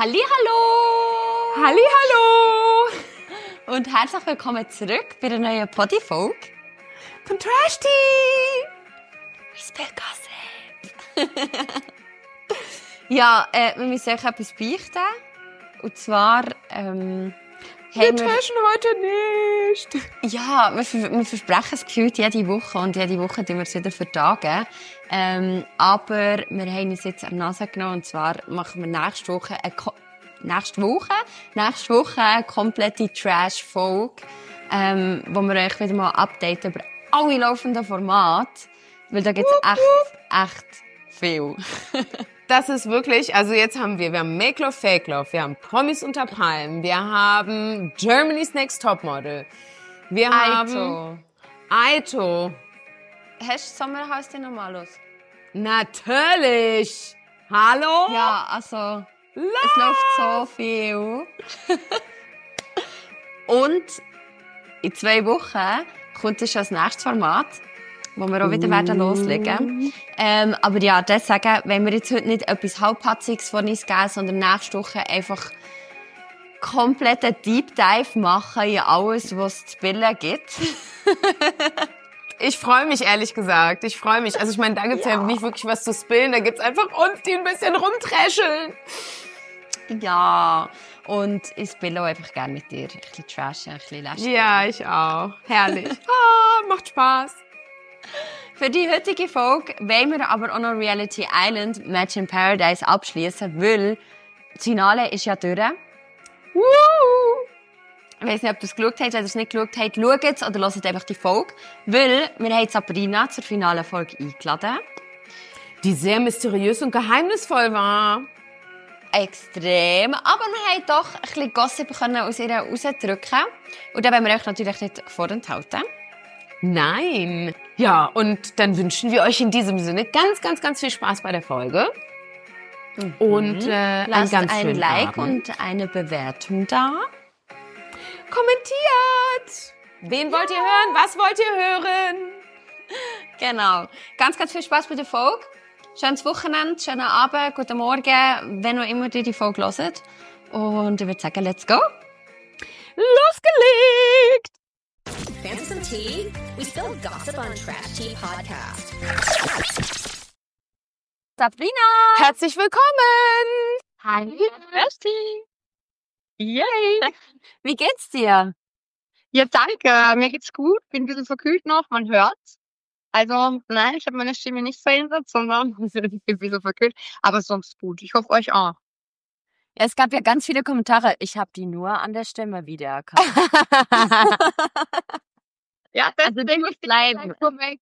Hallihallo! Hallihallo! Und herzlich willkommen zurück bei einer neuen Podi-Folge von Trash Tea! We spill gossip! Ja, wir müssen euch etwas beichten. Und zwar, wir trashen heute nicht. Ja, wir versprechen es gefühlt jede Woche und jede Woche tun wir es wieder vertagen. Aber wir haben uns jetzt an die Nase genommen und zwar machen wir nächste Woche eine komplette Trash-Folge, wo wir euch wieder mal updaten über alle laufenden Formate, weil da gibt es echt viel. Das ist wirklich, also jetzt haben wir Make Love, Fake Love, wir haben Promis unter Palmen, wir haben Germany's Next Topmodel, wir haben Aito. Hast du Sommerhaus dir nochmal los? Natürlich! Hallo? Ja, also, es läuft so viel. Und in 2 Wochen kommt schon das nächste Format, wo wir auch wieder werden loslegen. Aber ja, deswegen, wenn wir jetzt heute nicht etwas Halbpatziges von uns geben, sondern nächste Woche einfach komplett einen Deep Dive machen in alles, was es zu bilden gibt. Ich freue mich, ehrlich gesagt. Ich freue mich. Also ich meine, da gibt's ja nicht wirklich was zu spillen. Da gibt's einfach uns, die ein bisschen rumträscheln. Ja, und ich spiele auch einfach gerne mit dir. Ein bisschen trashen, ein bisschen lästern. Ja, ich auch. Herrlich. Macht Spaß. Für die heutige Folge wollen wir aber auch noch Reality Island Match in Paradise abschließen, weil das Finale ist ja durch. Woo! Ich weiss nicht, ob ihr es geschaut habt. Wenn ihr es nicht geschaut habt, schaut es oder hört einfach die Folge. Weil wir haben Sabrina zur finalen Folge eingeladen. Die sehr mysteriös und geheimnisvoll war. Extrem. Aber wir haben doch ein bisschen Gossip aus ihr rausdrücken. Und da wollen wir euch natürlich nicht vorenthalten. Nein. Ja, und dann wünschen wir euch in diesem Sinne ganz, ganz, ganz viel Spaß bei der Folge. Und lasst einen ganz ein schönen Like Abend. und eine Bewertung da. Kommentiert! Wen wollt ihr hören? Was wollt ihr hören? Genau. Ganz, ganz viel Spaß bei der Folge. Schönes Wochenende, schönen Abend, guten Morgen, wenn auch immer ihr die Folge hört. Und ich würde sagen, let's go. Losgelegt! Fancy some tea? We spill gossip on Trash Tea Podcast. Sabrina! Herzlich willkommen! Hi, Trash-Tea. Yay! Wie geht's dir? Ja, danke. Mir geht's gut. Bin ein bisschen verkühlt noch, man hört's. Also, nein, ich habe meine Stimme nicht verändert, sondern ich bin ein bisschen verkühlt. Aber sonst gut. Ich hoffe, euch auch. Ja, es gab ja ganz viele Kommentare. Ich habe die nur an der Stimme wiedererkannt. Ja, das Also, die muss bleiben. korrekt.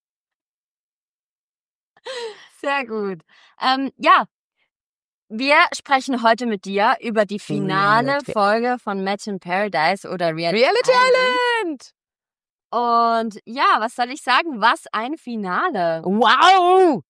Sehr gut. Ja, wir sprechen heute mit dir über die finale Folge von Match in Paradise oder Reality Island! Und ja, was soll ich sagen? Was ein Finale. Wow!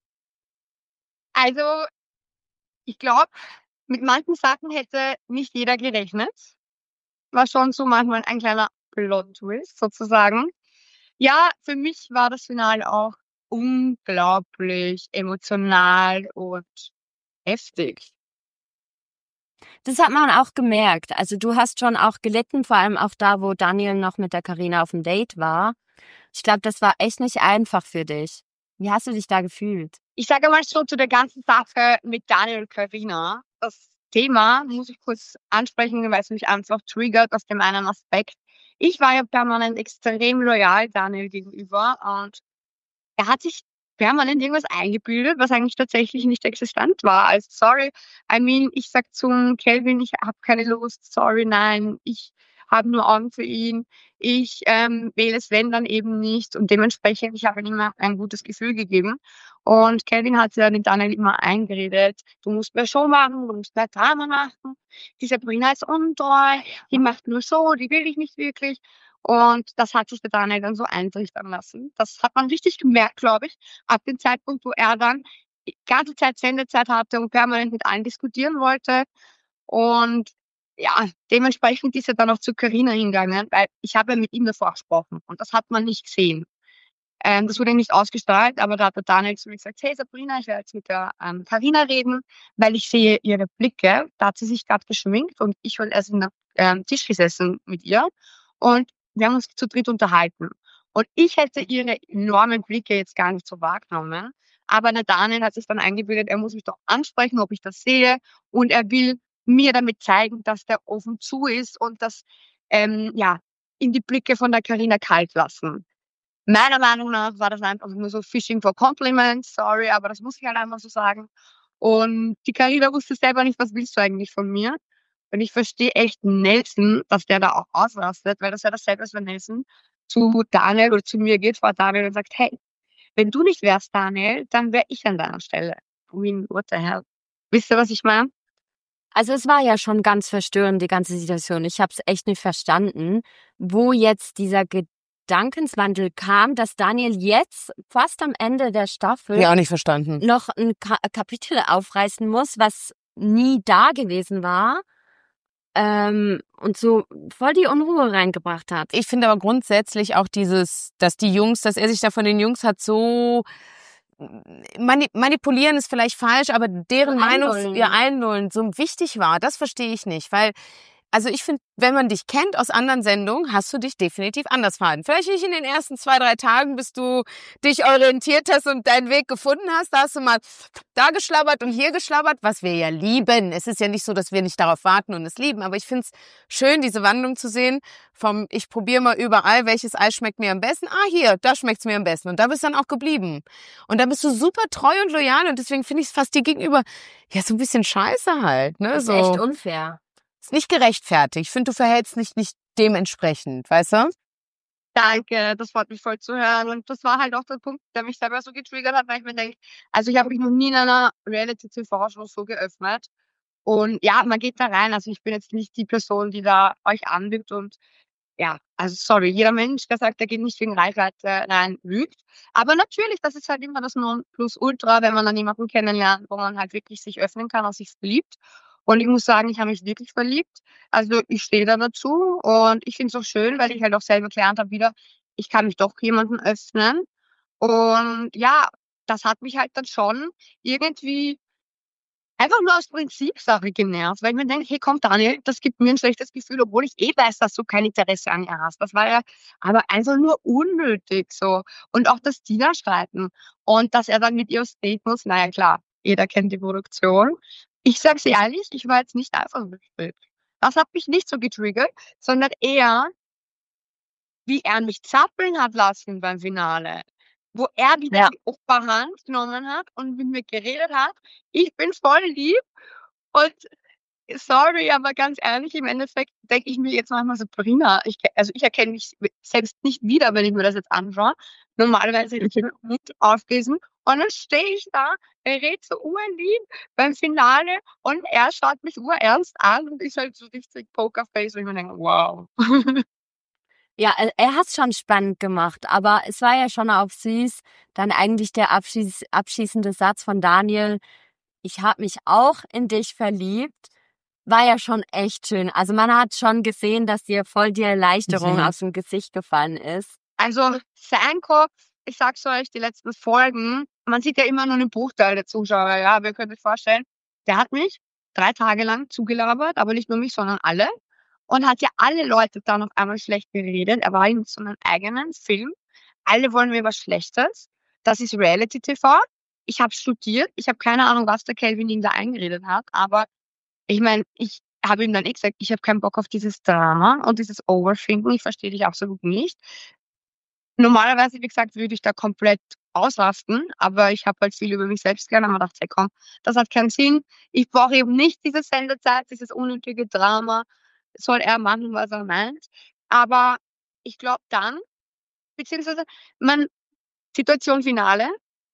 Also, ich glaube, mit manchen Sachen hätte nicht jeder gerechnet. War schon so manchmal ein kleiner Plot-Twist sozusagen. Ja, für mich war das Finale auch unglaublich emotional und heftig. Das hat man auch gemerkt. Also du hast schon auch gelitten, vor allem auch da, wo Daniel noch mit der Carina auf dem Date war. Ich glaube, das war echt nicht einfach für dich. Wie hast du dich da gefühlt? Ich sage mal so zu der ganzen Sache mit Daniel und Carina. Das Thema muss ich kurz ansprechen, weil es mich einfach triggert aus dem einen Aspekt. Ich war ja permanent extrem loyal Daniel gegenüber und er hat sich permanent irgendwas eingebildet, was eigentlich tatsächlich nicht existent war. Also sorry, ich sag zum Kelvin, ich habe keine Lust, sorry, nein, ich habe nur Augen für ihn. Ich wähle es, wenn, dann eben nicht. Und dementsprechend, ich habe ihm immer ein gutes Gefühl gegeben. Und Kelvin hat ja den Daniel immer eingeredet, du musst mehr Show machen, du musst mehr Drama machen. Die Sabrina ist untreu, die macht nur Show, die will ich nicht wirklich. Und das hat sich der Daniel dann so eintrichtern lassen. Das hat man richtig gemerkt, glaube ich, ab dem Zeitpunkt, wo er dann die ganze Zeit Sendezeit hatte und permanent mit allen diskutieren wollte. Und ja, dementsprechend ist er dann auch zu Carina hingegangen, weil ich habe ja mit ihm davor gesprochen und das hat man nicht gesehen. Das wurde nicht ausgestrahlt, aber da hat der Daniel zu mir gesagt, hey Sabrina, ich werde jetzt mit der Carina reden, weil ich sehe ihre Blicke. Da hat sie sich gerade geschminkt und ich war erst am Tisch gesessen mit ihr und wir haben uns zu dritt unterhalten. Und ich hätte ihre enormen Blicke jetzt gar nicht so wahrgenommen. Aber der Daniel hat sich dann eingebildet, er muss mich doch ansprechen, ob ich das sehe. Und er will mir damit zeigen, dass der offen zu ist und das, ja, in die Blicke von der Carina kalt lassen. Meiner Meinung nach war das einfach nur so Fishing for Compliments, sorry, aber das muss ich halt einfach so sagen. Und die Carina wusste selber nicht, was willst du eigentlich von mir? Und ich verstehe echt Nelson, dass der da auch ausrastet, weil das ja dasselbe ist, wenn Nelson zu Daniel oder zu mir geht, vor Daniel und sagt, hey, wenn du nicht wärst, Daniel, dann wäre ich an deiner Stelle. I mean, what the hell? Wisst ihr, was ich meine? Also es war ja schon ganz verstörend, die ganze Situation. Ich habe es echt nicht verstanden, wo jetzt dieser Gedankenswandel kam, dass Daniel jetzt fast am Ende der Staffel Ja, auch nicht verstanden. noch ein Kapitel aufreißen muss, was nie da gewesen war. Und so voll die Unruhe reingebracht hat. Ich finde aber grundsätzlich auch dass er sich da von den Jungs hat so manipulieren ist vielleicht falsch, aber deren Meinung, ihr Einlullen so wichtig war, das verstehe ich nicht, weil also ich finde, wenn man dich kennt aus anderen Sendungen, hast du dich definitiv anders verhalten. Vielleicht nicht in den ersten 2, 3 Tagen, bis du dich orientiert hast und deinen Weg gefunden hast. Da hast du mal da geschlabbert und hier geschlabbert, was wir ja lieben. Es ist ja nicht so, dass wir nicht darauf warten und es lieben. Aber ich finde es schön, diese Wandlung zu sehen vom ich probiere mal überall, welches Eis schmeckt mir am besten. Ah, hier, da schmeckt's mir am besten. Und da bist du dann auch geblieben. Und da bist du super treu und loyal und deswegen finde ich es fast dir gegenüber ja so ein bisschen scheiße halt. Ne? Das ist so. echt unfair. Ist nicht gerechtfertigt. Ich finde, du verhältst dich nicht dementsprechend, weißt du? Danke, das freut mich voll zu hören. Und das war halt auch der Punkt, der mich selber so getriggert hat, weil ich mir denke, also ich habe mich noch nie in einer Reality-TV-Show so geöffnet. Und ja, man geht da rein. Also ich bin jetzt nicht die Person, die da euch anlügt und ja, also sorry, jeder Mensch, der sagt, er geht nicht wegen Reichweite rein, lügt. Aber natürlich, das ist halt immer das Nonplusultra, wenn man dann jemanden kennenlernt, wo man halt wirklich sich öffnen kann und sich verliebt. Und ich muss sagen, ich habe mich wirklich verliebt. Also ich stehe da dazu und ich finde es auch schön, weil ich halt auch selber gelernt habe wieder, ich kann mich doch jemandem öffnen. Und ja, das hat mich halt dann schon irgendwie einfach nur aus Prinzipsache genervt, weil ich mir denke, hey komm Daniel, das gibt mir ein schlechtes Gefühl, obwohl ich weiß, dass du kein Interesse an ihr hast. Das war ja aber einfach nur unnötig so. Und auch das Tina-Streiten und dass er dann mit ihr aufs Date muss, naja klar, jeder kennt die Produktion. Ich sag's ehrlich, ich war jetzt nicht eifersüchtig. Das hat mich nicht so getriggert, sondern eher, wie er mich zappeln hat lassen beim Finale. Wo er wieder die Oberhand genommen hat und mit mir geredet hat. Ich bin voll lieb und sorry, aber ganz ehrlich, im Endeffekt denke ich mir jetzt manchmal so, Sabrina, ich erkenne mich selbst nicht wieder, wenn ich mir das jetzt anschaue. Normalerweise hätte ich den Mund aufgelesen und dann stehe ich da, er redet so urlieb beim Finale und er schaut mich urernst an und ich halt so richtig Pokerface und ich mir denke, wow. Ja, er hat's schon spannend gemacht, aber es war ja schon auch süß, dann eigentlich der abschließende Satz von Daniel, ich habe mich auch in dich verliebt, war ja schon echt schön. Also man hat schon gesehen, dass dir voll die Erleichterung aus dem Gesicht gefallen ist. Also sein Kopf, ich sag's euch, die letzten Folgen, man sieht ja immer nur einen Bruchteil der Zuschauer, ja, aber ihr könnt euch vorstellen, der hat mich 3 Tage lang zugelabert, aber nicht nur mich, sondern alle. Und hat ja alle Leute dann auf einmal schlecht geredet. Er war in so einem eigenen Film. Alle wollen mir was Schlechtes. Das ist Reality TV. Ich habe studiert. Ich habe keine Ahnung, was der Kelvin ihm da eingeredet hat. Aber ich meine, ich habe ihm dann gesagt, ich habe keinen Bock auf dieses Drama und dieses Overthinking. Ich verstehe dich absolut nicht. Normalerweise, wie gesagt, würde ich da komplett ausrasten, aber ich habe halt viel über mich selbst gelernt und mir gedacht, hey komm, das hat keinen Sinn. Ich brauche eben nicht diese Sendezeit, dieses unnötige Drama. Soll er machen, was er meint. Aber ich glaube dann, beziehungsweise Situation Finale,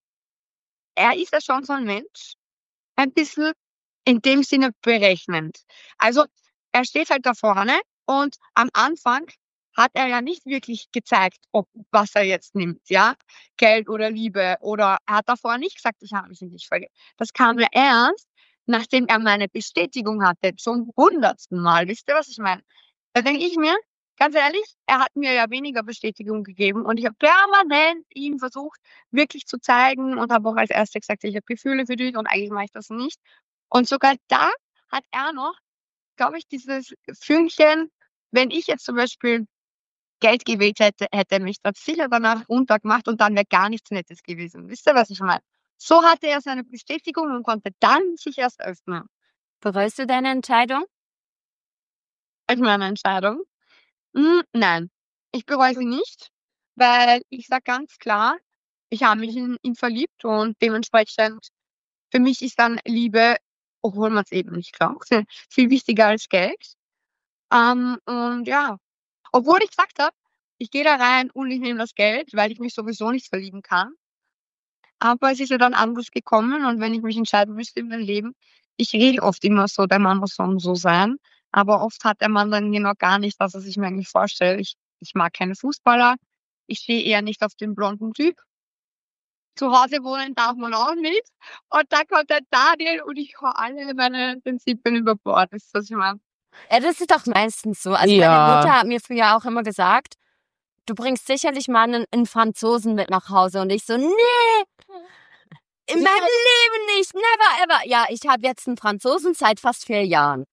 er ist ja schon so ein Mensch, ein bisschen in dem Sinne berechnend. Also er steht halt da vorne und am Anfang hat er ja nicht wirklich gezeigt, was er jetzt nimmt, ja, Geld oder Liebe, oder er hat davor nicht gesagt, ich habe mich in dich verliebt. Das kam ja erst, nachdem er meine Bestätigung hatte, zum 100. Mal. Wisst ihr, was ich meine? Da denke ich mir, ganz ehrlich, er hat mir ja weniger Bestätigung gegeben und ich habe permanent ihm versucht, wirklich zu zeigen und habe auch als Erstes gesagt, ich habe Gefühle für dich und eigentlich mache ich das nicht. Und sogar da hat er noch, glaube ich, dieses Fünkchen, wenn ich jetzt zum Beispiel Geld gewählt hätte, hätte er mich das sicher danach runtergemacht und dann wäre gar nichts Nettes gewesen. Wisst ihr, was ich meine? So hatte er seine Bestätigung und konnte dann sich erst öffnen. Bereust du deine Entscheidung? Ich meine Entscheidung. Nein, ich bereue sie nicht, weil ich sage ganz klar, ich habe mich in ihn verliebt und dementsprechend für mich ist dann Liebe, obwohl man es eben nicht glaubt, viel wichtiger als Geld. Und ja, obwohl ich gesagt habe, ich gehe da rein und ich nehme das Geld, weil ich mich sowieso nicht verlieben kann. Aber es ist ja dann anders gekommen und wenn ich mich entscheiden müsste in meinem Leben, ich rede oft immer so, der Mann muss so und so sein, aber oft hat der Mann dann genau gar nicht, was er sich mir eigentlich vorstellt. Ich mag keine Fußballer, ich stehe eher nicht auf den blonden Typ. Zu Hause wohnen darf man auch nicht. Und dann kommt der Daniel und ich hau alle meine Prinzipien über Bord. Wisst ihr, was ich meine? Ja, das ist doch meistens so. Also Ja. meine Mutter hat mir früher auch immer gesagt, du bringst sicherlich mal einen Franzosen mit nach Hause. Und ich so, nee, in meinem Leben nicht, never ever. Ja, ich habe jetzt einen Franzosen seit fast 4 Jahren.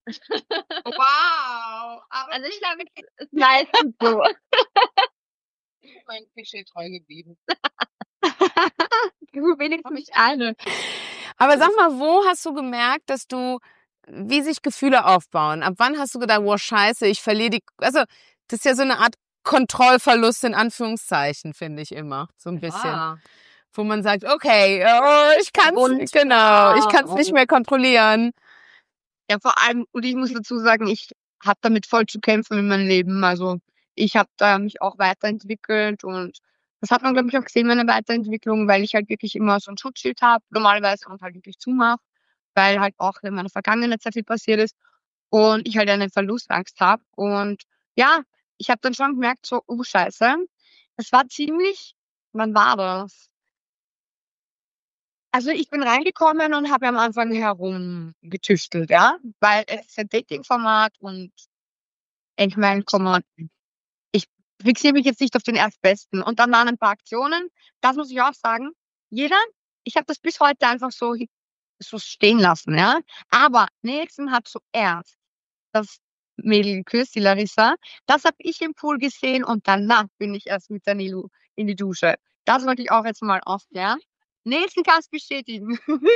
Wow. Aber Also ich glaube, es ist meistens so. Ich bin mein Klischee treu geblieben. Du wenigstens nicht eine. Aber sag mal, wo hast du gemerkt, wie sich Gefühle aufbauen? Ab wann hast du gedacht, wow, scheiße, ich verliere also, das ist ja so eine Art Kontrollverlust in Anführungszeichen, finde ich immer, so ein bisschen. Ah. Wo man sagt, okay, oh, ich kann's nicht mehr kontrollieren. Ja, vor allem, und ich muss dazu sagen, ich habe damit voll zu kämpfen in meinem Leben. Also ich habe da mich auch weiterentwickelt und das hat man, glaube ich, auch gesehen, meine Weiterentwicklung, weil ich halt wirklich immer so ein Schutzschild habe, normalerweise, und halt wirklich zumache, weil halt auch in meiner Vergangenheit sehr viel passiert ist und ich halt eine Verlustangst habe. Und ja, ich habe dann schon gemerkt, so, oh Scheiße, es war ziemlich, wann war das? Also ich bin reingekommen und habe am Anfang herumgetüftelt, ja, weil es ist ein Dating-Format und ich meine, komm on, ich fixiere mich jetzt nicht auf den Erstbesten. Und dann waren ein paar Aktionen, das muss ich auch sagen, ich habe das bis heute einfach so stehen lassen, ja. Aber Nelson hat zuerst das Mädel geküsst, die Larissa. Das habe ich im Pool gesehen und danach bin ich erst mit der Nilu in die Dusche. Das wollte ich auch jetzt mal aufklären. Nelson kann es bestätigen.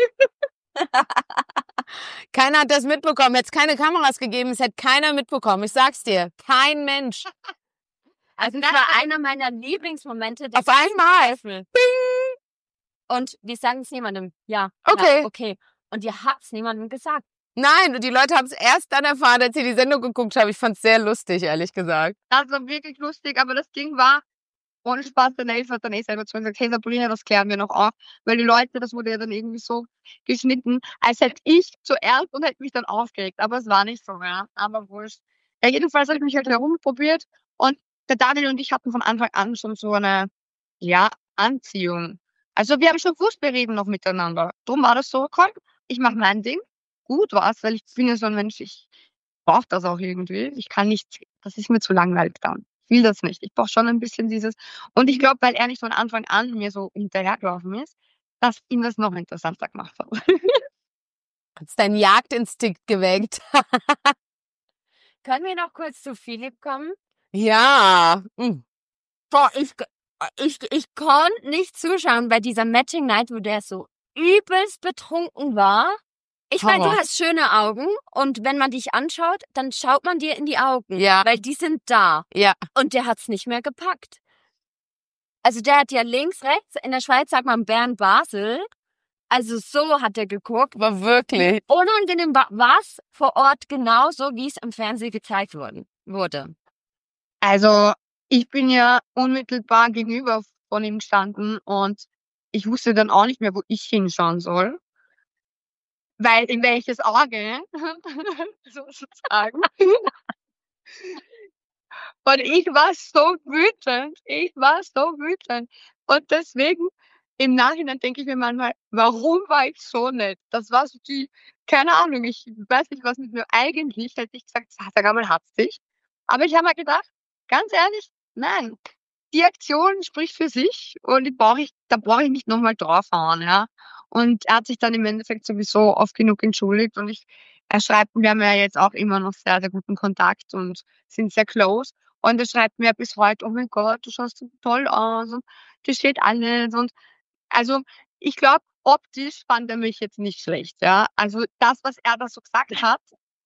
Keiner hat das mitbekommen. Hätte es keine Kameras gegeben, es hätte keiner mitbekommen. Ich sag's dir, kein Mensch. Also das war einer meiner Lieblingsmomente. Auf einmal. Und wir sagen es niemandem. Ja. Okay. Ja, okay. Und ihr habt es niemandem gesagt. Nein, und die Leute haben es erst dann erfahren, als sie die Sendung geguckt haben. Ich fand's sehr lustig, ehrlich gesagt. Das war wirklich lustig, aber das Ding war, ohne Spaß, der Nels hat dann selber zu mir gesagt, hey Sabrina, das klären wir noch auf. Weil die Leute, das wurde ja dann irgendwie so geschnitten, als hätte ich zuerst und hätte mich dann aufgeregt. Aber es war nicht so, ja. Aber wurscht. Ja, jedenfalls habe ich mich halt herumprobiert und der Daniel und ich hatten von Anfang an schon so eine, ja, Anziehung. Also wir haben schon gewusst, wir reden noch miteinander. Drum war das so, komm, ich mache mein Ding. Gut war's, weil ich bin ja so ein Mensch, ich brauche das auch irgendwie. Ich kann nicht, das ist mir zu langweilig dann. Ich will das nicht. Ich brauche schon ein bisschen dieses. Und ich glaube, weil er nicht von Anfang an mir so hinterhergelaufen ist, dass ihm das noch interessanter gemacht hat. Hat's deinen Jagdinstinkt geweckt? Können wir noch kurz zu Philipp kommen? Ja. Boah, ich konnte nicht zuschauen bei dieser Matching Night, wo der so übelst betrunken war. Ich meine, du Horror. hast schöne Augen und wenn man dich anschaut, dann schaut man dir in die Augen, Ja. weil die sind da. Ja. Und der hat's nicht mehr gepackt. Also der hat ja links, rechts, in der Schweiz sagt man Bern-Basel. Also so hat er geguckt. Aber wirklich. Unangenehm war's vor Ort genauso, wie es im Fernsehen gezeigt wurde. Also ich bin ja unmittelbar gegenüber von ihm gestanden und ich wusste dann auch nicht mehr, wo ich hinschauen soll. Weil in welches Auge, sozusagen. Und ich war so wütend. Und deswegen, im Nachhinein denke ich mir manchmal, warum war ich so nett? Das war so keine Ahnung, ich weiß nicht, was mit mir eigentlich, hätte ich gesagt, sag einmal, hat's dich. Aber ich habe mir gedacht, Ganz ehrlich, nein. Die Aktion spricht für sich und da brauche ich nicht nochmal draufhauen, ja. Und er hat sich dann im Endeffekt sowieso oft genug entschuldigt und er schreibt, wir haben ja jetzt auch immer noch sehr, sehr guten Kontakt und sind sehr close. Und er schreibt mir bis heute, oh mein Gott, du schaust so toll aus und dir steht alles. Und also ich glaube, optisch fand er mich jetzt nicht schlecht, ja. Also das, was er da so gesagt hat,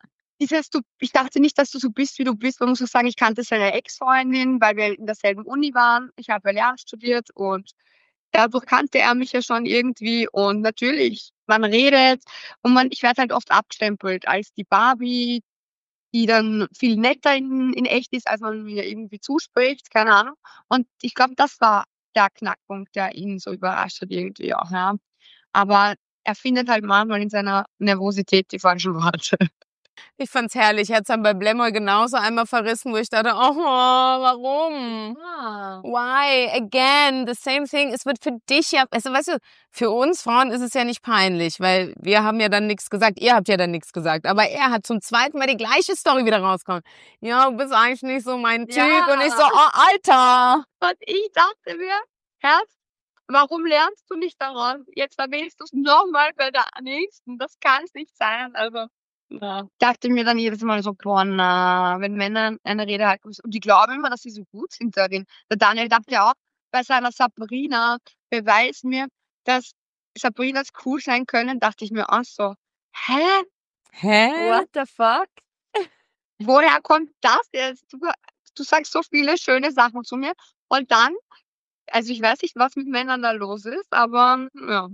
ich dachte nicht, dass du so bist, wie du bist. Man muss auch sagen, ich kannte seine Ex-Freundin, weil wir in derselben Uni waren. Ich habe ja Lehramt studiert und dadurch kannte er mich ja schon irgendwie. Und natürlich, man redet und ich werde halt oft abgestempelt als die Barbie, die dann viel netter in echt ist, als man mir irgendwie zuspricht, keine Ahnung. Und ich glaube, das war der Knackpunkt, der ihn so überrascht hat irgendwie auch, ja. Aber er findet halt manchmal in seiner Nervosität die falschen Worte. Ich fand's herrlich. Er hat's dann bei Blemmoy genauso einmal verrissen, wo ich dachte, oh, warum? Why? Again, the same thing. Es wird für dich ja, also weißt du, für uns Frauen ist es ja nicht peinlich, weil wir haben ja dann nichts gesagt, ihr habt ja dann nichts gesagt. Aber er hat zum zweiten Mal die gleiche Story wieder rausgekommen. Ja, du bist eigentlich nicht so mein Typ. Ja. Und ich so, oh, Alter. Und ich dachte mir, Herz, warum lernst du nicht daraus? Jetzt erwähnst du es nochmal bei der nächsten. Das kann es nicht sein. Also, ja. Dachte mir dann jedes Mal so, boah, na, wenn Männer eine Rede halten müssen. Und die glauben immer, dass sie so gut sind darin. Der Daniel dachte ja auch bei seiner Sabrina, beweis mir, dass Sabrinas cool sein können. Dachte ich mir auch so, hä? What the fuck? Woher kommt das jetzt? Du sagst so viele schöne Sachen zu mir. Und dann, also ich weiß nicht, was mit Männern da los ist, aber ja.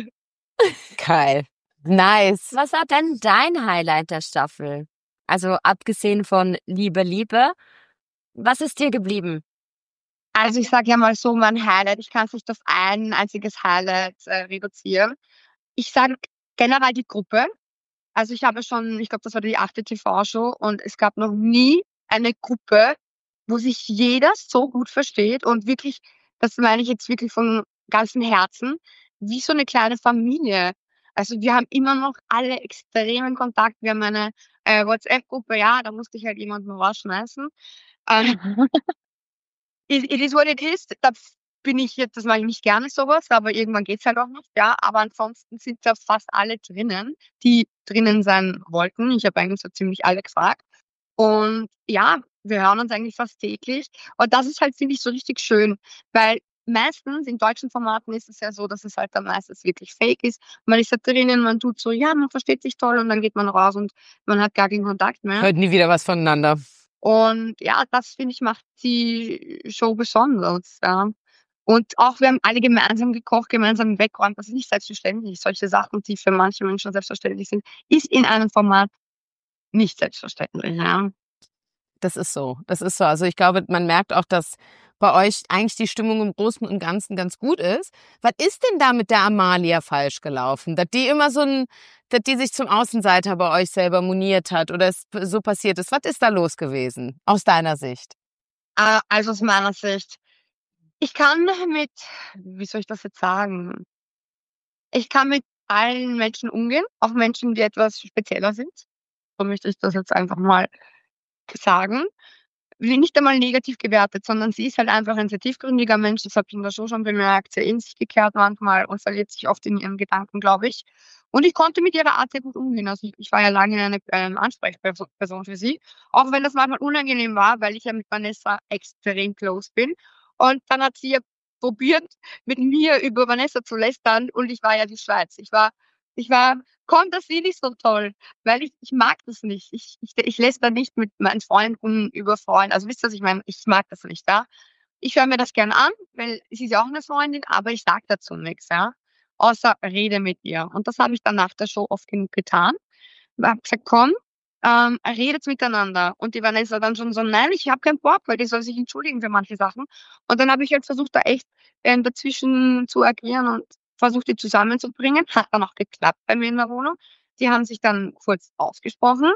Geil. Nice. Was war denn dein Highlight der Staffel? Also abgesehen von Liebe, was ist dir geblieben? Also ich sage ja mal so, mein Highlight, ich kann es nicht auf ein einziges Highlight reduzieren. Ich sage generell die Gruppe. Also ich glaube, das war die 8. TV-Show und es gab noch nie eine Gruppe, wo sich jeder so gut versteht und wirklich, das meine ich jetzt wirklich von ganzem Herzen, wie so eine kleine Familie. Also wir haben immer noch alle extremen Kontakt. Wir haben eine WhatsApp-Gruppe, ja, da musste ich halt jemanden rausschmeißen. It is what it is. Das mache ich nicht gerne sowas, aber irgendwann geht's halt auch nicht, ja. Aber ansonsten sind da fast alle drinnen, die drinnen sein wollten. Ich habe eigentlich so ziemlich alle gefragt. Und ja, wir hören uns eigentlich fast täglich. Und das ist halt, finde ich, so richtig schön, weil meistens in deutschen Formaten ist es ja so, dass es halt dann meistens wirklich fake ist. Man ist da drinnen, man tut so, ja, man versteht sich toll und dann geht man raus und man hat gar keinen Kontakt mehr. Hört nie wieder was voneinander. Und ja, das finde ich macht die Show besonders, ja. Und auch wir haben alle gemeinsam gekocht, gemeinsam weggeräumt. Das ist nicht selbstverständlich. Solche Sachen, die für manche Menschen selbstverständlich sind, ist in einem Format nicht selbstverständlich, ja. Das ist so. Das ist so. Also ich glaube, man merkt auch, dass bei euch eigentlich die Stimmung im Großen und Ganzen ganz gut ist. Was ist denn da mit der Amalia falsch gelaufen? Dass die sich zum Außenseiter bei euch selber moniert hat oder es so passiert ist. Was ist da los gewesen? Aus deiner Sicht? Also aus meiner Sicht. Ich kann wie soll ich das jetzt sagen? Ich kann mit allen Menschen umgehen, auch Menschen, die etwas spezieller sind. So möchte ich das jetzt einfach mal sagen. Nicht einmal negativ gewertet, sondern sie ist halt einfach ein sehr tiefgründiger Mensch. Das habe ich in der Show schon bemerkt. Sehr in sich gekehrt manchmal und verliert sich oft in ihren Gedanken, glaube ich. Und ich konnte mit ihrer Art sehr gut umgehen. Also ich war ja lange eine Ansprechperson für sie. Auch wenn das manchmal unangenehm war, weil ich ja mit Vanessa extrem close bin. Und dann hat sie ja probiert, mit mir über Vanessa zu lästern. Und ich war ja die Schweiz. Ich konnte sie nicht so toll, weil ich mag das nicht. Ich lästere nicht mit meinen Freunden über Freunde. Also wisst ihr, was ich meine? Ich mag das nicht, ja. Ich höre mir das gerne an, weil sie ist ja auch eine Freundin, aber ich sage dazu nichts, ja. Außer rede mit ihr. Und das habe ich dann nach der Show oft genug getan. Ich habe gesagt, komm, redet miteinander. Und die Vanessa dann schon so, nein, ich habe keinen Bock, weil die soll sich entschuldigen für manche Sachen. Und dann habe ich halt versucht, da echt dazwischen zu agieren und versucht, die zusammenzubringen. Hat dann auch geklappt bei mir in der Wohnung. Die haben sich dann kurz ausgesprochen.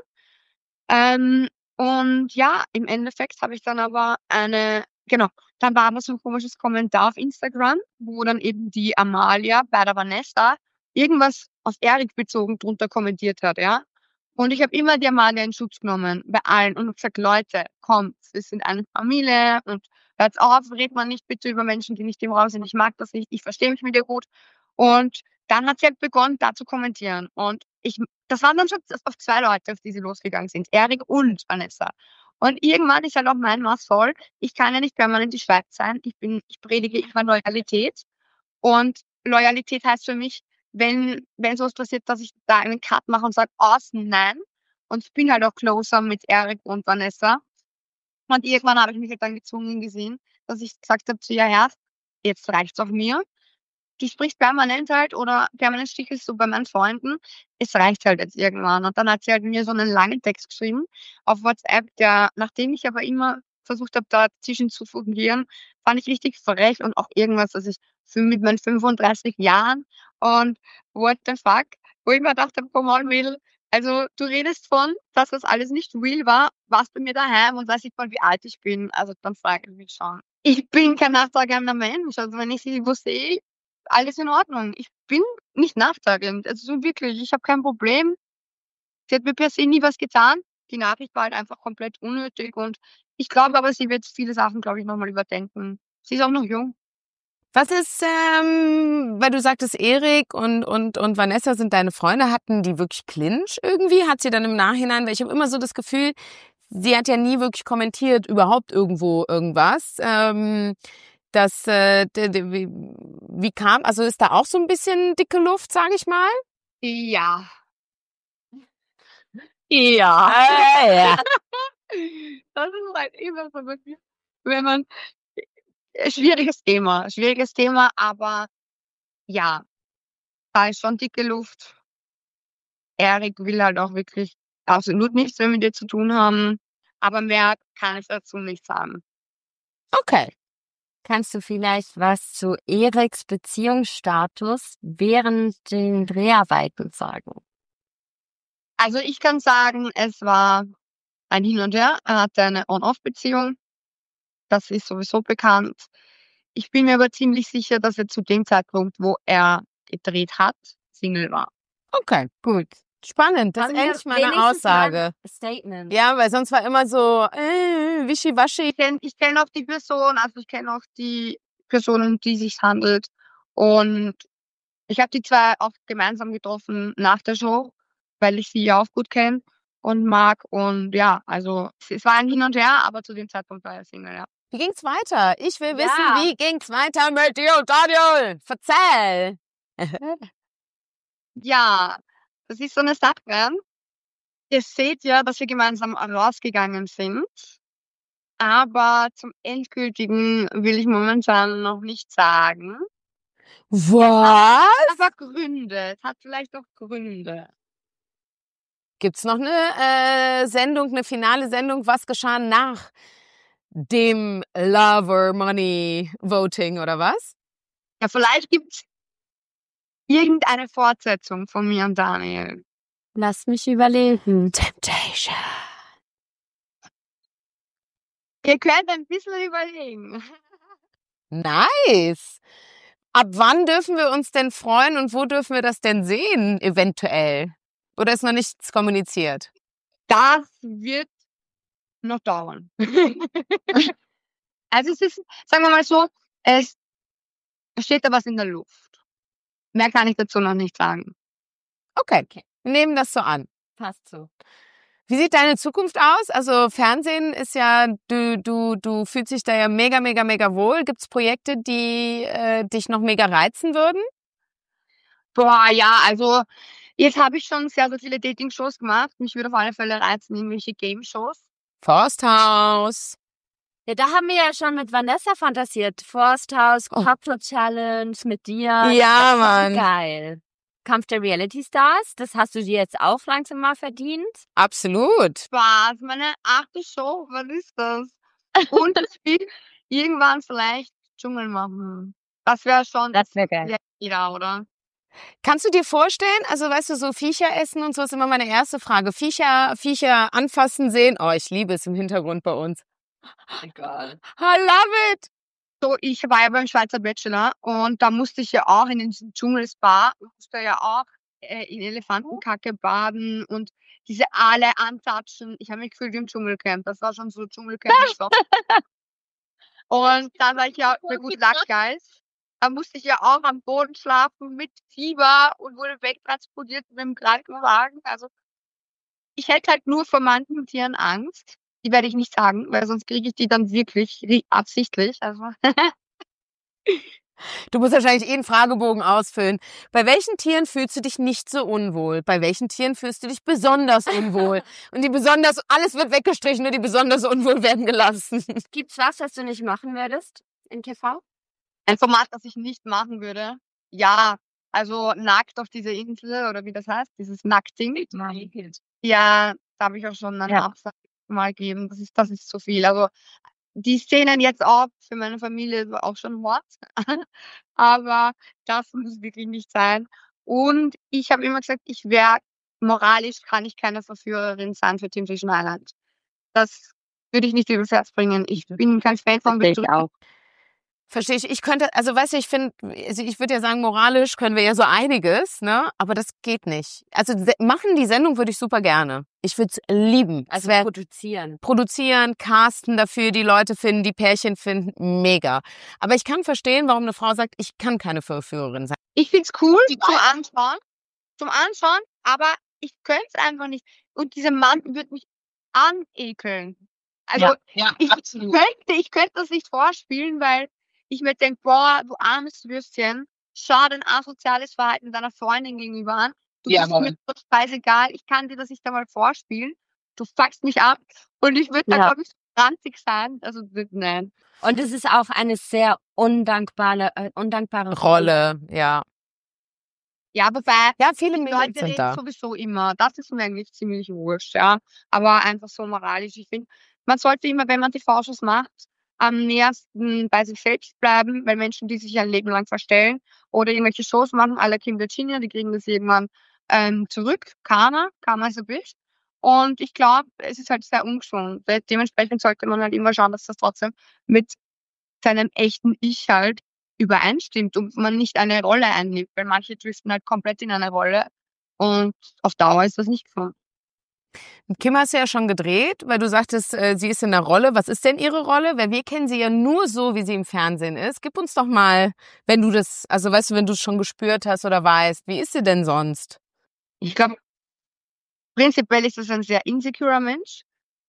Und ja, im Endeffekt habe ich dann aber dann war aber so ein komisches Kommentar auf Instagram, wo dann eben die Amalia bei der Vanessa irgendwas auf Erik bezogen drunter kommentiert hat, ja. Und ich habe immer die Amalia in Schutz genommen, bei allen, und gesagt, Leute, kommt, wir sind eine Familie und hört auf, redet man nicht bitte über Menschen, die nicht im Raum sind. Ich mag das nicht, ich verstehe mich mit ihr gut. Und dann hat sie halt begonnen, da zu kommentieren. Und das waren dann schon auf 2 Leute, auf die sie losgegangen sind, Erik und Vanessa. Und irgendwann ist halt auch mein Maß voll. Ich kann ja nicht permanent in die Schweiz sein. Ich predige immer Loyalität. Und Loyalität heißt für mich, wenn sowas passiert, dass ich da einen Cut mache und sage, außen nein. Und ich bin halt auch closer mit Erik und Vanessa. Und irgendwann habe ich mich halt dann gezwungen gesehen, dass ich gesagt habe zu ihr, ja, jetzt reicht's auf mir. Du sprichst permanent halt oder permanent stichelst du bei meinen Freunden. Es reicht halt jetzt irgendwann. Und dann hat sie halt mir so einen langen Text geschrieben auf WhatsApp, nachdem ich aber immer versucht habe, dazwischen zu fungieren, fand ich richtig frech und auch irgendwas, dass ich mit meinen 35 Jahren und what the fuck, wo ich mir dachte, komm on, Will, also du redest von, dass das alles nicht real war, warst bei mir daheim und weiß nicht mal, wie alt ich bin. Also dann frage ich mich schon. Ich bin kein nachtragender Mensch. Also wenn ich sie wo sehe, alles in Ordnung. Ich bin nicht nachtragend. Also so wirklich, ich habe kein Problem. Sie hat mir per se nie was getan. Die Nachricht war halt einfach komplett unnötig und ich glaube aber, sie wird viele Sachen, glaube ich, nochmal überdenken. Sie ist auch noch jung. Was ist, weil du sagtest, Erik und Vanessa sind deine Freunde, hatten die wirklich Clinch irgendwie? Hat sie dann im Nachhinein, weil ich habe immer so das Gefühl, sie hat ja nie wirklich kommentiert, überhaupt irgendwo irgendwas. Wie kam, also ist da auch so ein bisschen dicke Luft, sage ich mal? Ja. Ja. Ja. Das ist halt immer so wirklich, wenn man schwieriges Thema, aber ja, da ist schon dicke Luft. Erik will halt auch wirklich absolut nichts mehr mit dir zu tun haben, aber mehr kann ich dazu nicht sagen. Okay. Kannst du vielleicht was zu Eriks Beziehungsstatus während den Dreharbeiten sagen? Also ich kann sagen, es war ein Hin und Her. Er hatte eine On-Off-Beziehung. Das ist sowieso bekannt. Ich bin mir aber ziemlich sicher, dass er zu dem Zeitpunkt, wo er gedreht hat, Single war. Okay, gut. Spannend, das ist endlich mal eine Aussage. Statement. Ja, weil sonst war immer so, wischiwaschi. Ich kenn auch die Person, also ich kenne auch die Personen, um die es sich handelt. Und ich habe die 2 auch gemeinsam getroffen nach der Show, weil ich sie ja auch gut kenne und mag. Und ja, also es war ein Hin und Her, aber zu dem Zeitpunkt war er Single, ja. Wie ging's weiter? Ich will wissen, wie ging's weiter mit dir und Daniel? Verzeih! Ja, das ist so eine Sache. Ihr seht ja, dass wir gemeinsam rausgegangen sind. Aber zum Endgültigen will ich momentan noch nicht sagen. Was? Aber Gründe. Es hat vielleicht auch Gründe. Gibt's noch eine Sendung, eine finale Sendung? Was geschah nach dem Lover Money Voting oder was? Ja, vielleicht gibt's irgendeine Fortsetzung von mir und Daniel. Lass mich überlegen. Temptation. Ihr könnt ein bisschen überlegen. Nice. Ab wann dürfen wir uns denn freuen und wo dürfen wir das denn sehen, eventuell? Oder ist noch nichts kommuniziert? Das wird noch dauern. Also es ist, sagen wir mal so, es steht da was in der Luft. Mehr kann ich dazu noch nicht sagen. Okay, wir nehmen das so an. Passt so. Wie sieht deine Zukunft aus? Also Fernsehen ist ja, du fühlst dich da ja mega, mega, mega wohl. Gibt's Projekte, die dich noch mega reizen würden? Boah, ja, also jetzt habe ich schon sehr, sehr viele Dating-Shows gemacht. Mich würde auf alle Fälle reizen, irgendwelche Game-Shows. Forsthaus. Ja, da haben wir ja schon mit Vanessa fantasiert. Forsthaus, Cocktail Challenge mit dir. Ja, Das ist Mann. geil. Kampf der Reality Stars, das hast du dir jetzt auch langsam mal verdient. Absolut. Spaß, meine 8. Show, was ist das? Und ich will irgendwann vielleicht Dschungel machen. Das wäre schon Das wäre geil. jeder, oder? Kannst du dir vorstellen, also weißt du, so Viecher essen und so ist immer meine erste Frage. Viecher anfassen, sehen. Oh, ich liebe es im Hintergrund bei uns. Egal. I love it. So, ich war ja beim Schweizer Bachelor und da musste ich ja auch in den Dschungelspa, musste ja auch in Elefantenkacke baden und diese Aale antatschen. Ich habe mich gefühlt wie im Dschungelcamp. Das war schon so Dschungelcamp. Und dann war ich ja bei Good Luck Guys. Da musste ich ja auch am Boden schlafen mit Fieber und wurde wegtransportiert mit dem Krankenwagen. Also ich hätte halt nur vor manchen Tieren Angst. Die werde ich nicht sagen, weil sonst kriege ich die dann wirklich absichtlich. Also Du musst wahrscheinlich einen Fragebogen ausfüllen. Bei welchen Tieren fühlst du dich nicht so unwohl? Bei welchen Tieren fühlst du dich besonders unwohl? Und alles wird weggestrichen, nur die besonders unwohl werden gelassen. Gibt's was du nicht machen würdest in TV? ein Format, das ich nicht machen würde. Ja, also nackt auf dieser Insel oder wie das heißt, dieses Nacktding. Ja, da habe ich auch schon eine Absage mal gegeben. Das ist zu viel. Also die Szenen jetzt auch für meine Familie ist auch schon hart. Aber das muss wirklich nicht sein. Und ich habe immer gesagt, moralisch kann ich keine Verführerin sein für Temptation Island. Das würde ich nicht übers Herz bringen. Ich bin kein Fan von Betrügen. Verstehe ich. Ich würde ja sagen, moralisch können wir ja so einiges, ne? Aber das geht nicht. Also machen die Sendung würde ich super gerne. Ich würde es lieben. Also Produzieren, casten dafür, die Leute finden, die Pärchen finden, mega. Aber ich kann verstehen, warum eine Frau sagt, ich kann keine Verführerin sein. Ich find's cool zum Anschauen, aber ich könnte es einfach nicht. Und dieser Mann wird mich anekeln. Also ich könnte das nicht vorspielen, weil ich mir denke, boah, du armes Würstchen, schau dein asoziales Verhalten deiner Freundin gegenüber an. Du bist mir so scheißegal, ich kann dir das nicht einmal vorspielen. Du fuckst mich ab und ich würde da, glaube ich, so ranzig sein. Also, nein. Und es ist auch eine sehr undankbare Rolle, ja. Ja, aber viele Leute sind reden da. sowieso immer. Das ist mir eigentlich ziemlich wurscht, ja. Aber einfach so moralisch. Ich finde, man sollte immer, wenn man TV-Shows macht, am nächsten bei sich selbst bleiben, weil Menschen, die sich ein Leben lang verstellen oder irgendwelche Shows machen, à la Kim Virginia, die kriegen das irgendwann zurück. Karma ist ein Bitch. Und ich glaube, es ist halt sehr ungesund. Dementsprechend sollte man halt immer schauen, dass das trotzdem mit seinem echten Ich halt übereinstimmt und man nicht eine Rolle einnimmt, weil manche driften halt komplett in eine Rolle und auf Dauer ist das nicht gesund. Kim hast du ja schon gedreht, weil du sagtest, sie ist in der Rolle. Was ist denn ihre Rolle? Weil wir kennen sie ja nur so, wie sie im Fernsehen ist. Gib uns doch mal, wenn du es schon gespürt hast oder weißt, wie ist sie denn sonst? Ich glaube, prinzipiell ist das ein sehr insecurer Mensch,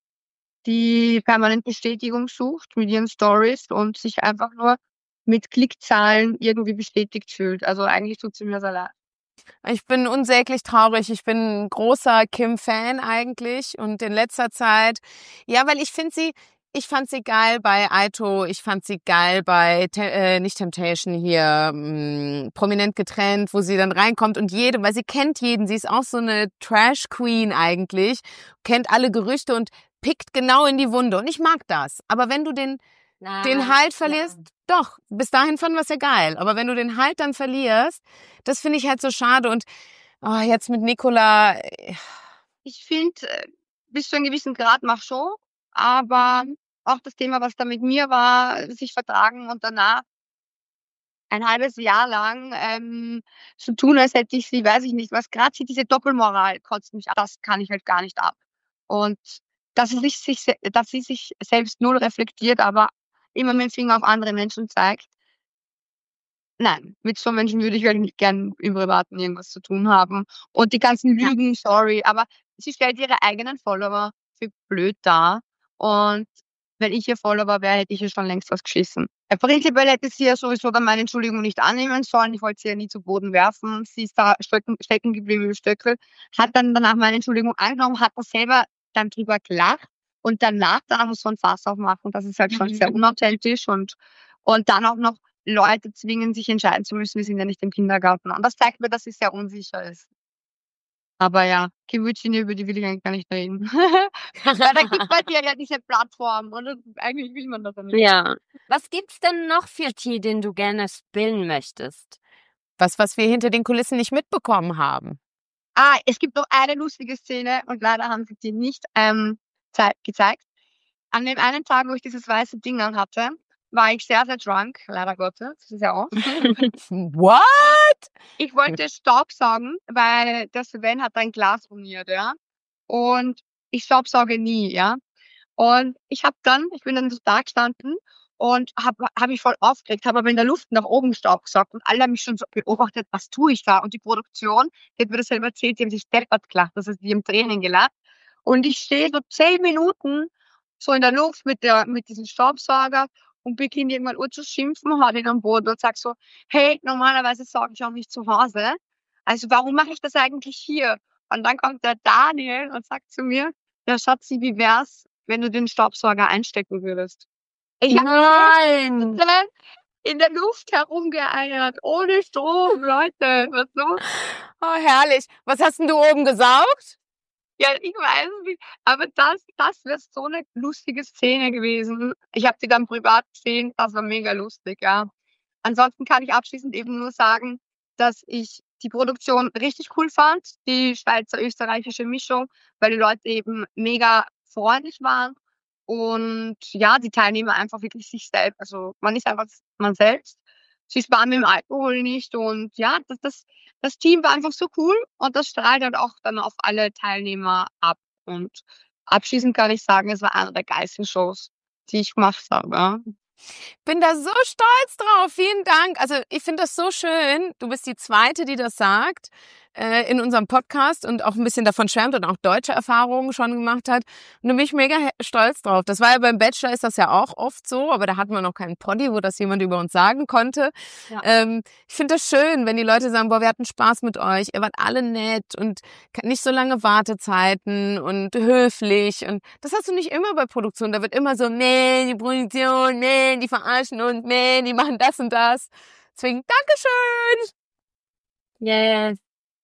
die permanent Bestätigung sucht mit ihren Stories und sich einfach nur mit Klickzahlen irgendwie bestätigt fühlt. Also eigentlich tut sie mir sehr leid. Ich bin unsäglich traurig. Ich bin ein großer Kim-Fan eigentlich und in letzter Zeit, ja, weil ich fand sie geil bei Aito, ich fand sie geil bei, nicht Temptation hier, prominent getrennt, wo sie dann reinkommt und weil sie kennt jeden, sie ist auch so eine Trash-Queen eigentlich, kennt alle Gerüchte und pickt genau in die Wunde und ich mag das. Aber wenn du den Halt verlierst, doch, bis dahin fanden wir es ja geil. Aber wenn du den Halt dann verlierst, das finde ich halt so schade. Und jetzt mit Nicola. Ich finde, bis zu einem gewissen Grad mach schon, aber auch das Thema, was da mit mir war, sich vertragen und danach ein halbes Jahr lang so tun, als hätte ich sie, weiß ich nicht was, gerade diese Doppelmoral kotzt mich ab. Das kann ich halt gar nicht ab. Und dass sie sich selbst null reflektiert, aber immer mit dem Finger auf andere Menschen zeigt. Nein, mit so Menschen würde ich eigentlich gern im Privaten irgendwas zu tun haben. Und die ganzen Lügen, sorry, aber sie stellt ihre eigenen Follower für blöd dar. Und wenn ich ihr Follower wäre, hätte ich ihr schon längst was geschissen. Prinzipiell hätte sie ja sowieso dann meine Entschuldigung nicht annehmen sollen. Ich wollte sie ja nie zu Boden werfen. Sie ist da stecken geblieben im Stöckel, hat dann danach meine Entschuldigung angenommen, hat da selber dann drüber gelacht. Und danach muss so ein Fass aufmachen. Das ist halt schon sehr unauthentisch und dann auch noch Leute zwingen, sich entscheiden zu müssen, wir sind ja nicht im Kindergarten. Und das zeigt mir, dass sie sehr unsicher ist. Aber ja, Kim Virginia, über die will ich eigentlich gar nicht reden. Weil da gibt bei dir ja diese Plattform und eigentlich will man das ja nicht. Ja. Was gibt's denn noch für Tee, den du gerne spillen möchtest? Was wir hinter den Kulissen nicht mitbekommen haben. Es gibt noch eine lustige Szene und leider haben sie die nicht gezeigt. An dem einen Tag, wo ich dieses weiße Ding anhatte, war ich sehr, sehr drunk, leider Gottes. Das ist ja auch. What? Ich wollte Staubsaugen, weil der Sven hat ein Glas ruiniert, ja. und ich staubsauge nie, ja. Und ich bin dann so da gestanden und habe mich voll aufgeregt, habe aber in der Luft nach oben staubgesaugt und alle haben mich schon so beobachtet, was tue ich da? Und die Produktion, die hat mir das selber erzählt, die haben sich deppert gelacht, das heißt, die haben Tränen gelacht. Und ich stehe so 10 Minuten so in der Luft mit diesem Staubsauger und beginne irgendwann zu schimpfen, hau den am Boden und sage so: „Hey, normalerweise sauge ich auch nicht zu Hause. Also, warum mache ich das eigentlich hier?“ Und dann kommt der Daniel und sagt zu mir: „Ja, Schatzi, wie wär's, wenn du den Staubsauger einstecken würdest?“ Ich habe Nein! in der Luft herumgeeiert, ohne Strom, Leute, was los? Oh, herrlich. Was hast denn du oben gesaugt? Ja, ich weiß es nicht, aber das wäre so 'ne lustige Szene gewesen. Ich habe die dann privat gesehen, das war mega lustig, ja. Ansonsten kann ich abschließend eben nur sagen, dass ich die Produktion richtig cool fand, die schweizer-österreichische Mischung, weil die Leute eben mega freundlich waren und ja, die Teilnehmer einfach wirklich sich selbst, also, man ist einfach man selbst. Sie sparen mit dem Alkohol nicht und ja, das Team war einfach so cool und das strahlt halt auch dann auf alle Teilnehmer ab. Und abschließend kann ich sagen, es war eine der geilsten Shows, die ich gemacht habe, ja. Bin da so stolz drauf. Vielen Dank. Also ich finde das so schön. Du bist die Zweite, die das sagt in unserem Podcast und auch ein bisschen davon schwärmt und auch deutsche Erfahrungen schon gemacht hat. Und da bin ich mega stolz drauf. Das war ja beim Bachelor, ist das ja auch oft so, aber da hatten wir noch keinen Poddy, wo das jemand über uns sagen konnte. Ja. Ich finde das schön, wenn die Leute sagen, boah, wir hatten Spaß mit euch, ihr wart alle nett und nicht so lange Wartezeiten und höflich. Und das hast du nicht immer bei Produktion. Da wird immer so, nee, die Produktion, nee, die verarschen uns, nee, die machen das und das. Deswegen, Dankeschön. Yes.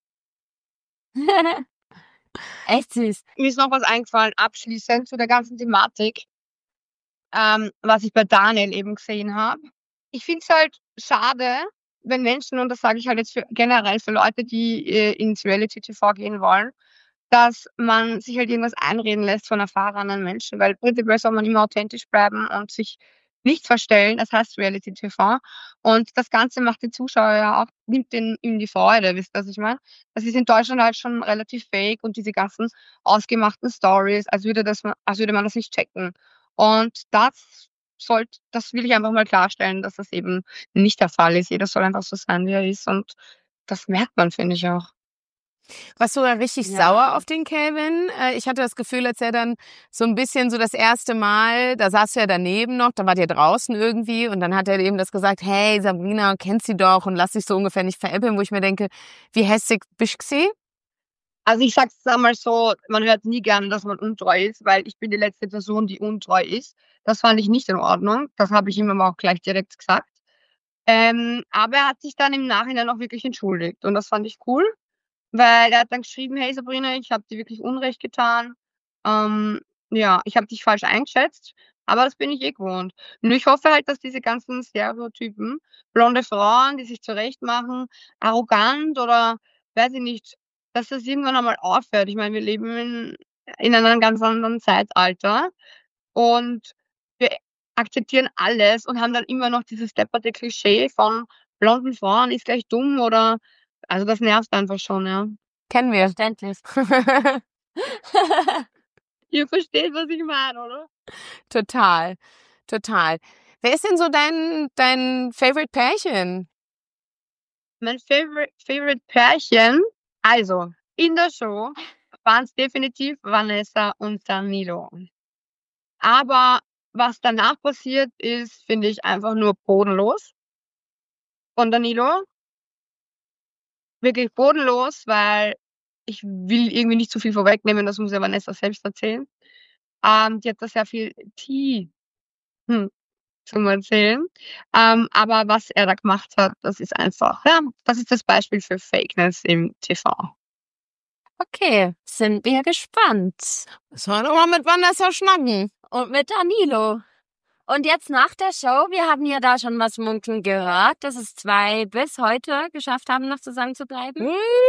Echt süß. Mir ist noch was eingefallen, abschließend zu der ganzen Thematik, was ich bei Daniel eben gesehen habe. Ich finde es halt schade, wenn Menschen, und das sage ich halt jetzt generell für Leute, die ins Reality-TV gehen wollen, dass man sich halt irgendwas einreden lässt von erfahrenen Menschen, weil prinzipiell soll man immer authentisch bleiben und sich nicht verstellen. Das heißt Reality-TV. Und das Ganze macht die Zuschauer ja auch, nimmt ihnen die Freude, wisst ihr, was ich meine? Das ist in Deutschland halt schon relativ fake und diese ganzen ausgemachten Stories, als würde man das nicht checken. Und das will ich einfach mal klarstellen, dass das eben nicht der Fall ist. Jeder soll einfach so sein, wie er ist. Und das merkt man, finde ich auch. Warst du da richtig sauer auf den Calvin? Ich hatte das Gefühl, als er dann so ein bisschen so das erste Mal, da saß er daneben noch, da wart ihr draußen irgendwie und dann hat er eben das gesagt, hey Sabrina, kennst sie doch und lass dich so ungefähr nicht veräppeln, wo ich mir denke, wie hässig bist du gewesen? Also ich sag's einmal so, man hört nie gerne, dass man untreu ist, weil ich bin die letzte Person, die untreu ist. Das fand ich nicht in Ordnung. Das habe ich ihm aber auch gleich direkt gesagt. Aber er hat sich dann im Nachhinein auch wirklich entschuldigt und das fand ich cool, weil er hat dann geschrieben: „Hey Sabrina, ich habe dir wirklich Unrecht getan. Ja, ich habe dich falsch eingeschätzt, aber das bin ich eh gewohnt.“ Und ich hoffe halt, dass diese ganzen Stereotypen, blonde Frauen, die sich zurechtmachen, arrogant oder weiß ich nicht, dass das irgendwann einmal aufhört. Ich meine, wir leben in einem ganz anderen Zeitalter und wir akzeptieren alles und haben dann immer noch dieses depperte Klischee von blonden Frauen ist gleich dumm oder, also das nervt einfach schon, ja. Kennen wir. Verständlich. Ihr versteht, was ich meine, oder? Total, total. Wer ist denn so dein Favorite Pärchen? Mein Favorite Pärchen, also in der Show waren's definitiv Vanessa und Danilo. Aber was danach passiert ist, finde ich einfach nur bodenlos von Danilo. Wirklich bodenlos, weil ich will irgendwie nicht zu viel vorwegnehmen, das muss ja Vanessa selbst erzählen. Die hat da sehr viel Tea, zum Erzählen. Aber was er da gemacht hat, das ist einfach, ja, das ist das Beispiel für Fakeness im TV. Okay, sind wir gespannt. Sollen wir mal mit Vanessa schnacken? Und mit Danilo. Und jetzt nach der Show, wir haben ja da schon was munkeln gehört, dass es 2 bis heute geschafft haben, noch zusammen zu bleiben.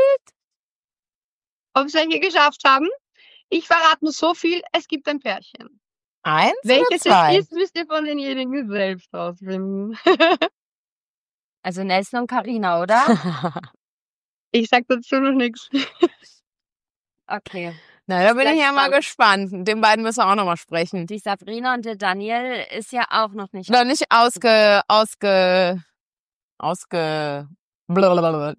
Ob sie es geschafft haben? Ich verrate nur so viel, es gibt ein Pärchen. 1 Welches oder 2? es ist, müsst ihr von denjenigen selbst rausfinden. Also Nelson und Carina, oder? Ich sag dazu noch nichts. Okay. Na, da bin ich ja mal spannend. gespannt. Mit den beiden müssen wir auch nochmal sprechen. Die Sabrina und der Daniel ist ja auch noch nicht. Noch nicht blablabla.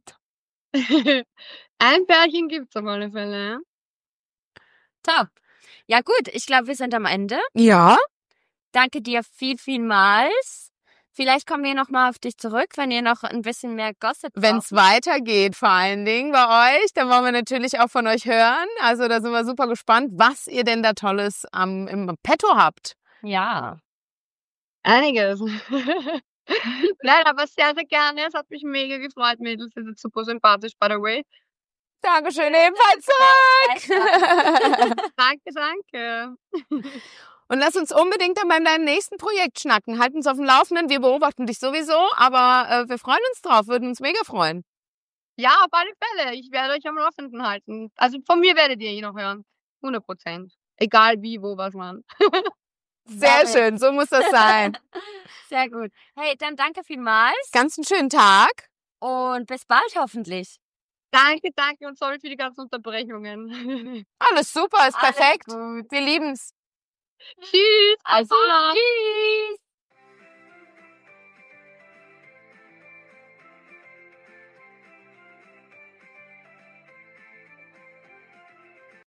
Ein Pärchen gibt's auf alle Fälle. Top. Ja gut, ich glaube, wir sind am Ende. Ja, Danke dir vielmals. Vielleicht kommen wir nochmal auf dich zurück, wenn ihr noch ein bisschen mehr Gossip wenn es weitergeht, vor allen Dingen bei euch, dann wollen wir natürlich auch von euch hören. Also da sind wir super gespannt, was ihr denn da Tolles im Petto habt. Ja. Einiges. Nein, aber sehr, sehr gerne. Es hat mich mega gefreut, Mädels. Ihr seid super sympathisch, by the way. Dankeschön, ebenfalls zurück. Danke, danke. Und lass uns unbedingt dann bei deinem nächsten Projekt schnacken. Halt uns auf dem Laufenden. Wir beobachten dich sowieso, aber wir freuen uns drauf, würden uns mega freuen. Ja, auf alle Fälle. Ich werde euch am Laufenden halten. Also von mir werdet ihr noch hören. 100%. Egal wie, wo, was, wann. Sehr schön, so muss das sein. Sehr gut. Hey, dann danke vielmals Ganz einen schönen Tag. und bis bald hoffentlich. Danke, danke und sorry für die ganzen Unterbrechungen. Alles super, ist Alles perfekt. gut. Wir lieben's. Tschüss. Also, tschüss.